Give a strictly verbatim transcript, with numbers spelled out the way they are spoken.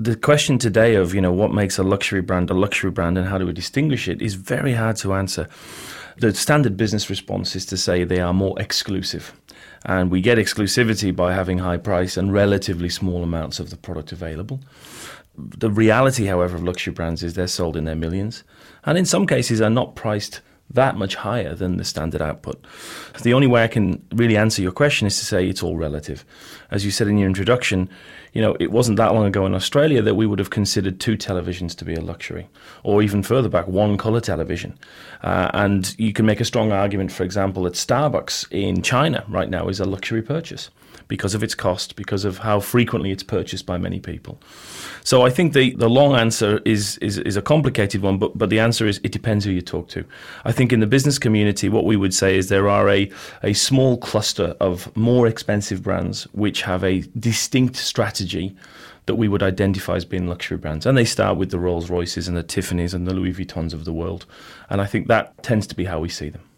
the question today of, you know, what makes a luxury brand a luxury brand and how do we distinguish it is very hard to answer. The standard business response is to say they are more exclusive. And we get exclusivity by having high price and relatively small amounts of the product available. The reality, however, of luxury brands is they're sold in their millions. And in some cases are not priced that much higher than the standard output. The only way I can really answer your question is to say it's all relative. As you said in your introduction, you know, it wasn't that long ago in Australia that we would have considered two televisions to be a luxury, or even further back, one colour television. Uh, and you can make a strong argument, for example, that Starbucks in China right now is a luxury purchase because of its cost, because of how frequently it's purchased by many people. So I think the, the long answer is, is is a complicated one, but, but the answer is it depends who you talk to. I think in the business community, what we would say is there are a, a small cluster of more expensive brands which have a distinct strategy that we would identify as being luxury brands. And they start with the Rolls-Royces and the Tiffany's and the Louis Vuittons of the world. And I think that tends to be how we see them.